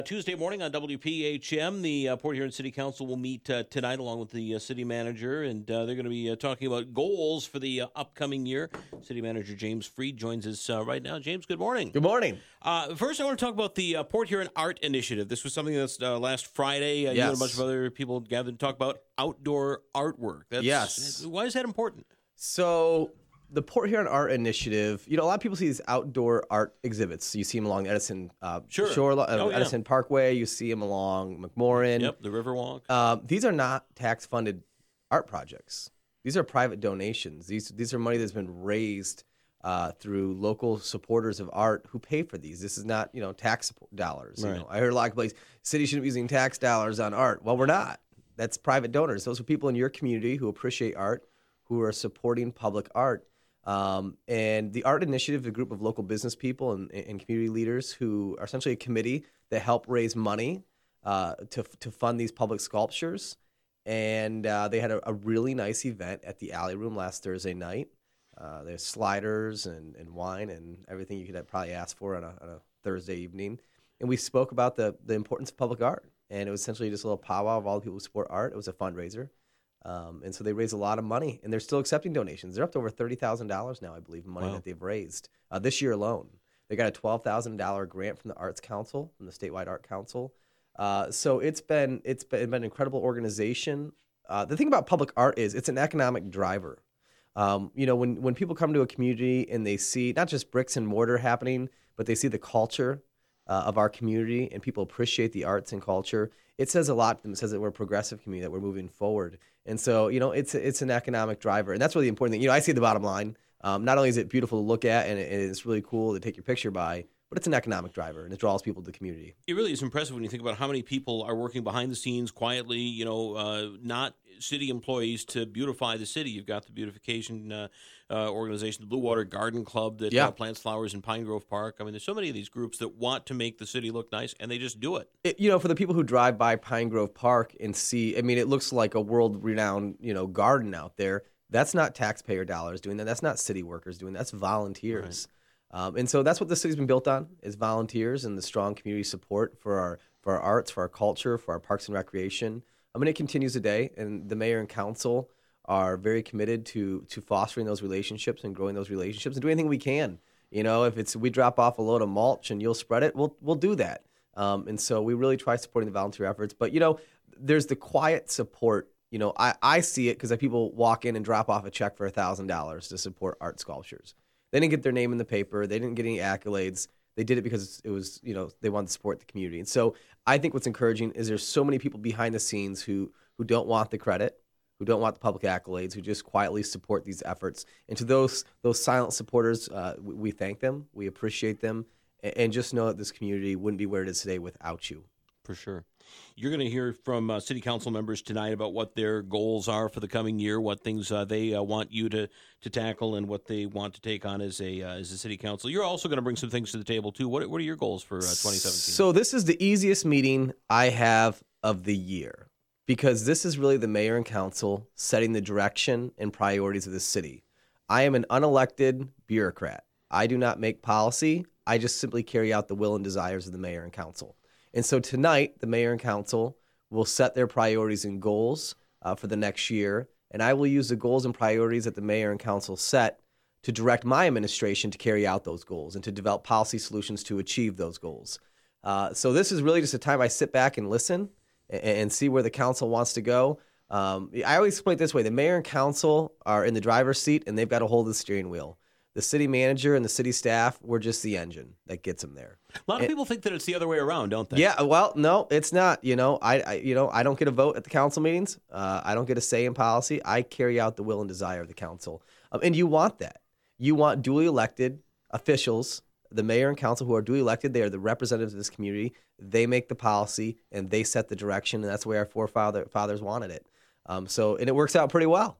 Tuesday morning on WPHM, the Port Huron City Council will meet tonight along with the city manager, and they're going to be talking about goals for the upcoming year. City Manager James Freed joins us right now. James, good morning. Good morning. First, I want to talk about the Port Huron Art Initiative. This was something that's last Friday. You and a bunch of other people gathered to talk about outdoor artwork. Yes. Why is that important? So the Port Huron Art Initiative, a lot of people see these outdoor art exhibits. You see them along Edison Edison Parkway. You see them along McMorran. Yep, the Riverwalk. These are not tax-funded art projects. These are private donations. These are money that's been raised through local supporters of art who pay for these. This is not, tax dollars. Right. I heard a lot of places, city shouldn't be using tax dollars on art. Well, we're not. That's private donors. Those are people in your community who appreciate art, who are supporting public art. And the Art Initiative is a group of local business people and community leaders who are essentially a committee that help raise money to fund these public sculptures. And they had a really nice event at the Alley Room last Thursday night. There's sliders and wine and everything you could probably ask for on a Thursday evening. And we spoke about the importance of public art. And it was essentially just a little powwow of all the people who support art. It was a fundraiser. And so they raised a lot of money, and they're still accepting donations. They're up to over $30,000 now, I believe, in money that they've raised this year alone. They got a $12,000 grant from the Arts Council, from the Statewide Art Council. So it's been an incredible organization. The thing about public art is it's an economic driver. When people come to a community and they see not just bricks and mortar happening, but they see the culture of our community and people appreciate the arts and culture, it says a lot to them. It says that we're a progressive community, that we're moving forward. And so, it's an economic driver. And that's really the important thing. I see the bottom line. Not only is it beautiful to look at and it's really cool to take your picture by, but it's an economic driver, and it draws people to the community. It really is impressive when you think about how many people are working behind the scenes quietly, not city employees to beautify the city. You've got the beautification organization, the Blue Water Garden Club that plants flowers in Pine Grove Park. I mean, there's so many of these groups that want to make the city look nice, and they just do it. For the people who drive by Pine Grove Park and see, it looks like a world-renowned, garden out there. That's not taxpayer dollars doing that. That's not city workers doing that. That's volunteers. Right. And so that's what the city's been built on, is volunteers and the strong community support for our arts, for our culture, for our parks and recreation. It continues today, and the mayor and council are very committed to fostering those relationships and growing those relationships and doing anything we can. If we drop off a load of mulch and you'll spread it, we'll do that. And so we really try supporting the volunteer efforts. But, there's the quiet support. I see it because people walk in and drop off a check for $1,000 to support art sculptures. They didn't get their name in the paper. They didn't get any accolades. They did it because it was, they wanted to support the community. And so I think what's encouraging is there's so many people behind the scenes who don't want the credit, who don't want the public accolades, who just quietly support these efforts. And to those silent supporters, we thank them, we appreciate them, and just know that this community wouldn't be where it is today without you. For sure. You're going to hear from city council members tonight about what their goals are for the coming year, what things they want you to tackle, and what they want to take on as a city council. You're also going to bring some things to the table, too. What are your goals for 2017? So this is the easiest meeting I have of the year, because this is really the mayor and council setting the direction and priorities of the city. I am an unelected bureaucrat. I do not make policy. I just simply carry out the will and desires of the mayor and council. And so tonight, the mayor and council will set their priorities and goals for the next year, and I will use the goals and priorities that the mayor and council set to direct my administration to carry out those goals and to develop policy solutions to achieve those goals. So this is really just a time I sit back and listen and see where the council wants to go. I always explain it this way. The mayor and council are in the driver's seat, and they've got to hold the steering wheel. The city manager and the city staff, we're just the engine that gets them there. A lot of people think that it's the other way around, don't they? Yeah, well, no, it's not. I don't get a vote at the council meetings. I don't get a say in policy. I carry out the will and desire of the council. And you want that. You want duly elected officials, the mayor and council who are duly elected. They are the representatives of this community. They make the policy, and they set the direction, and that's the way our forefathers wanted it. And it works out pretty well.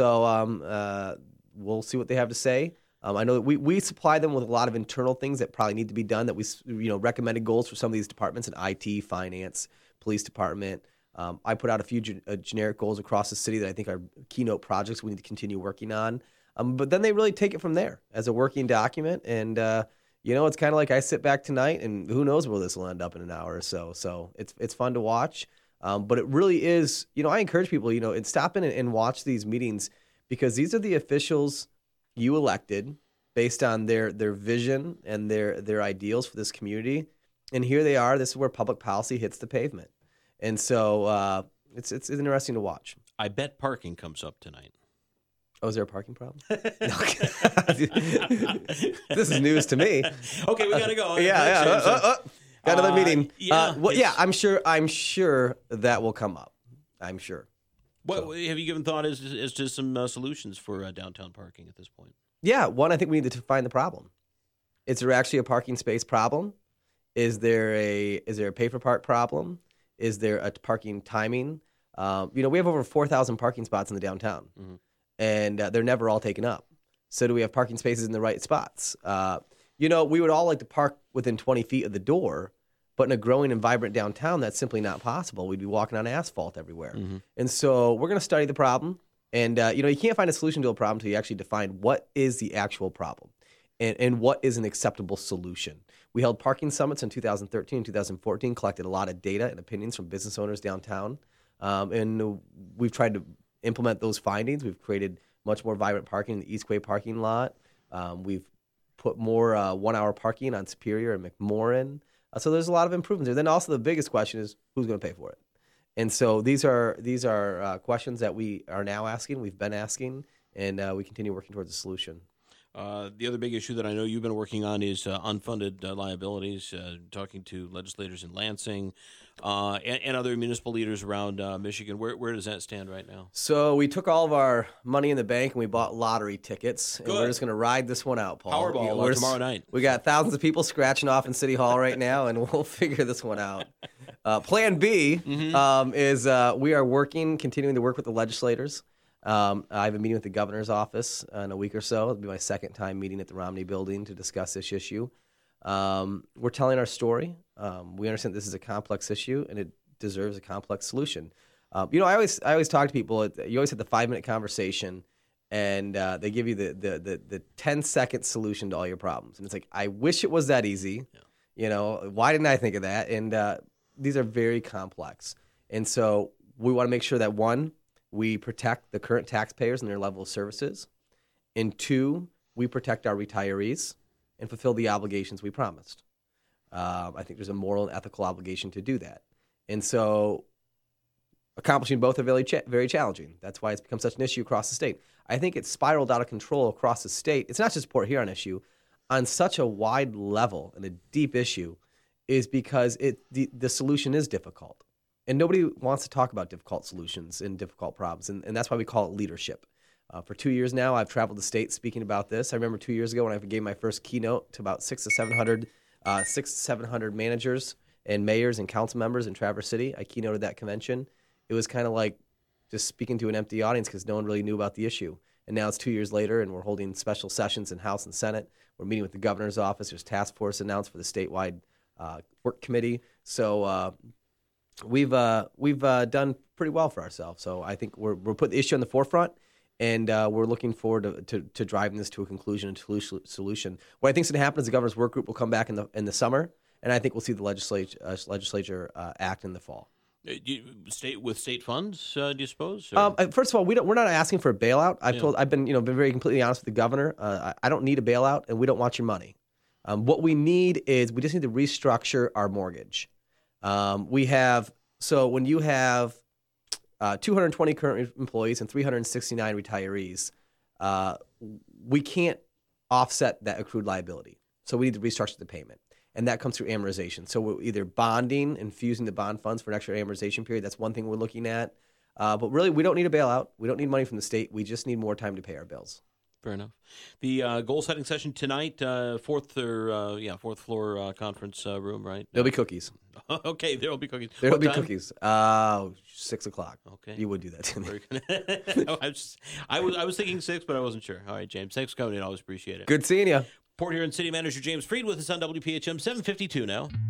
So we'll see what they have to say. I know that we supply them with a lot of internal things that probably need to be done, that we recommended goals for some of these departments in IT, finance, police department. I put out a few generic goals across the city that I think are keynote projects we need to continue working on. But then they really take it from there as a working document. And, It's kind of like I sit back tonight, and who knows where this will end up in an hour or so. So it's fun to watch. But it really is, I encourage people, and stop in and watch these meetings, because these are the officials you elected based on their vision and their ideals for this community. And here they are. This is where public policy hits the pavement. And so it's interesting to watch. I bet parking comes up tonight. Oh, is there a parking problem? This is news to me. Okay, we got to go. Yeah. Got another meeting. Yeah. I'm sure that will come up. I'm sure. What have you given thought as to some solutions for downtown parking at this point? Yeah, one, I think we need to find the problem. Is there actually a parking space problem? Is there a pay for park problem? Is there a parking timing? We have over 4,000 parking spots in the downtown, and they're never all taken up. So do we have parking spaces in the right spots? We would all like to park within 20 feet of the door, but in a growing and vibrant downtown, that's simply not possible. We'd be walking on asphalt everywhere. And so we're going to study the problem. And, you can't find a solution to a problem until you actually define what is the actual problem and what is an acceptable solution. We held parking summits in 2013 and 2014, collected a lot of data and opinions from business owners downtown. And we've tried to implement those findings. We've created much more vibrant parking in the Eastquay parking lot. We've put more 1 hour parking on Superior and McMorran. So there's a lot of improvements there. Then also the biggest question is who's going to pay for it? And so these are questions that we are now asking, we've been asking, and we continue working towards a solution. The other big issue that I know you've been working on is unfunded liabilities, talking to legislators in Lansing and other municipal leaders around Michigan. Where does that stand right now? So we took all of our money in the bank and we bought lottery tickets. And we're just going to ride this one out, Paul. Powerball tomorrow night. We got thousands of people scratching off in City Hall right now, and we'll figure this one out. Plan B is we are continuing to work with the legislators. I have a meeting with the governor's office in a week or so. It'll be my second time meeting at the Romney building to discuss this issue. We're telling our story. We understand this is a complex issue and it deserves a complex solution. I always talk to people. You always have the 5-minute conversation, and they give you the 10-second solution to all your problems. And it's like, I wish it was that easy. Yeah. Why didn't I think of that? And these are very complex. And so we want to make sure that, one, we protect the current taxpayers and their level of services. And 2, we protect our retirees and fulfill the obligations we promised. I think there's a moral and ethical obligation to do that. And so accomplishing both are very, very challenging. That's why it's become such an issue across the state. I think it's spiraled out of control across the state. It's not just Port Huron issue. On such a wide level and a deep issue is because the solution is difficult. And nobody wants to talk about difficult solutions and difficult problems, and that's why we call it leadership. For 2 years now, I've traveled the state speaking about this. I remember 2 years ago when I gave my first keynote to about 600 to 700 managers and mayors and council members in Traverse City. I keynoted that convention. It was kind of like just speaking to an empty audience because no one really knew about the issue. And now it's 2 years later, and we're holding special sessions in House and Senate. We're meeting with the governor's office. There's task force announced for the statewide work committee. So we've done pretty well for ourselves. So I think we're putting the issue on the forefront, and we're looking forward to driving this to a conclusion and solution. What I think is going to happen is the governor's work group will come back in the summer, and I think we'll see the legislature act in the fall. State funds, do you suppose? First of all, we're not asking for a bailout. I've been very completely honest with the governor. I don't need a bailout, and we don't want your money. What we need is we just need to restructure our mortgage. When you have 220 current employees and 369 retirees, we can't offset that accrued liability. So we need to restructure the payment. And that comes through amortization. So we're either bonding and fusing the bond funds for an extra amortization period. That's one thing we're looking at. But really, we don't need a bailout. We don't need money from the state. We just need more time to pay our bills. Fair enough. The goal-setting session tonight, fourth floor conference room, right? There'll be cookies. Okay, there'll be cookies. There'll be cookies. 6 o'clock. Okay. You would do that to me. No, I was thinking 6, but I wasn't sure. All right, James. Thanks for coming in. Always appreciate it. Good seeing you. Port Huron City Manager James Freed with us on WPHM 752 now.